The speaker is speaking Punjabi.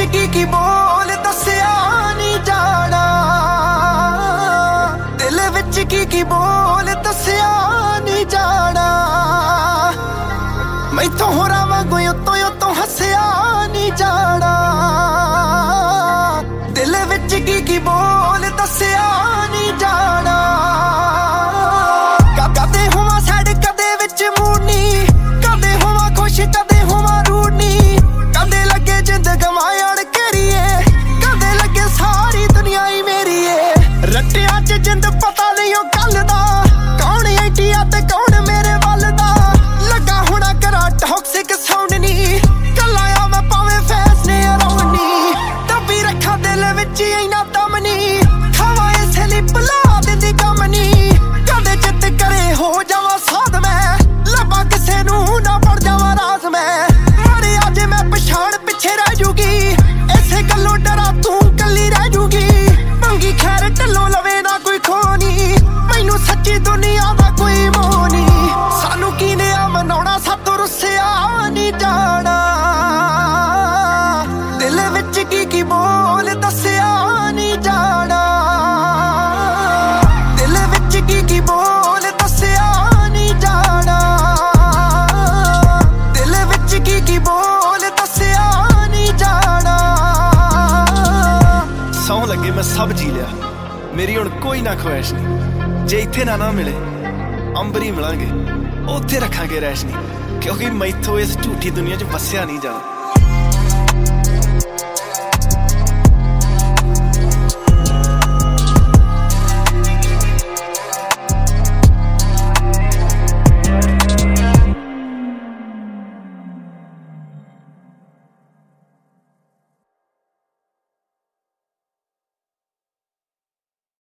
ਕੀ ਬੋਲ ਦੱਸਿਆ ਨਹੀਂ ਜਾਣਾ, ਦਿਲ ਵਿੱਚ ਕੀ ਬੋਲ ਦੱਸਿਆ ਨਹੀਂ ਜਾਣਾ। ਮੈਥੋਂ ਹੋਰਾਂ ਵਾਂਗੂ ਉੱਤੋਂ ਹੱਸਿਆ ਨਹੀਂ ਜਾਣਾ, ਦਿਲ ਵਿੱਚ ਕੀ ਬੋਲ ਦੱਸਿਆ ਨਹੀਂ ਜਾਣਾ। ਕਦੇ ਹੋਵਾਂ ਸੈਡ ਕਦੇ ਵਿੱਚ ਮੂਡ ਨੀ, ਕਦੇ ਹੋਵਾਂ ਖੁਸ਼ ਕਦੇ ਹੋਵਾਂ ਰੂਡ ਨੀ, ਕਦੇ ਲੱਗੇ ਜਿੰਦ ਗਵਾਇਣ ਕਰੀਏ, ਕਦੇ ਲੱਗੇ ਸਾਰੀ ਦੁਨੀਆ ਹੀ ਮੇਰੀ ਏ। ਰੱਟਿਆਂ 'ਚ ਜਿੰਦ ਪਤਾ ਨਹੀਂ ਉਹ ਗੱਲ ਦਾ, ਕੌਣ ਐਂਟੀਆ ਤੇ ਕੌਣ ਮੇਰੇ ਵੱਲ ਦਾ। ਲੱਗਾ ਹੋਣਾ ਕਰਾਂ ਟੌਕਸਿਕ ਸਾਊਂਡ ਨੀ, ਕੱਲਾ ਆ ਮੈਂ ਭਾਵੇਂ ਫੈਸ ਨੇ ਅਰਾਊਂਡ ਨੀ। ਦੱਬੀ ਰੱਖਾਂ ਦਿਲ ਵਿੱਚ ਇੰਨਾ ਦਮ ਨੀ, ਖਾਵਾਂ ਇਸੇ ਲਈ ਭੁਲਾ ਦਿੰਦੀ ਕੰਮ ਨੀ। ਕਦੇ ਚਿੱਤ ਕਰੇ ਹੋ ਜਾਵਾਂ ਸਾਧ ਮੈਂ, ਲੱਭਾਂ ਕਿਸੇ ਨੂੰ ਨਾ ਪੜ ਜਾਵਾਂ ਰਾਜ਼ ਮੈਂ। ਮਰਿਆ ਜੇ ਮੈਂ ਪਛਾਣ ਪਿੱਛੇ ਰਹਿ ਜੂਗੀ, ਇਸੇ ਗੱਲੋਂ ਡਰਾਂ ਤੂੰ ਕੱਲੀ ਰਹਿ ਜੂਗੀ। ਮੰਗੀ ਖੈਰ ਢੱਲੋਂ ਲਵੇ ਨਾ ਕੋਈ ਖੋਨੀ, ਮੈਨੂੰ ਸੱਚੀ ਦੁਨੀਆ ਦਾ ਕੋਈ ਮੋਹ ਨੀ। ਸਾਨੂੰ ਕੀਨੇ ਆ ਮਨਾਉਣਾ ਸਾਤੋਂ ਰੁੱਸਿਆ ਨਹੀਂ ਜਾਣਾ, ਦਿਲ ਵਿੱਚ ਕੀ ਬੋਲ ਦੱਸਿਆ ਨਹੀਂ ਜਾਣਾ, ਦਿਲ ਵਿੱਚ ਕੀ ਬੋਲ ਦੱਸਿਆ ਨਹੀਂ ਜਾਣਾ, ਦਿਲ ਵਿੱਚ ਕੀ ਬੋਲ ਦੱਸਿਆ ਨਹੀਂ ਜਾਣਾ। ਸੌਂ ਲੱਗੇ ਮੈਂ ਸਭ ਜੀ ਲਿਆ, ਮੇਰੀ ਹੁਣ ਕੋਈ ਨਾ ਖੁਆਇਸ਼ ਨਹੀਂ। ਜੇ ਇੱਥੇ ਨਾ ਮਿਲੇ ਅੰਬਰੀ ਮਿਲਾਂਗੇ, ਉੱਥੇ ਰੱਖਾਂਗੇ ਰੈਸ਼ ਨਹੀਂ, ਕਿਉਂਕਿ ਮੈਥੋਂ ਇਸ ਝੂਠੀ ਦੁਨੀਆ 'ਚ ਵਸਿਆ ਨਹੀਂ ਜਾਣਾ।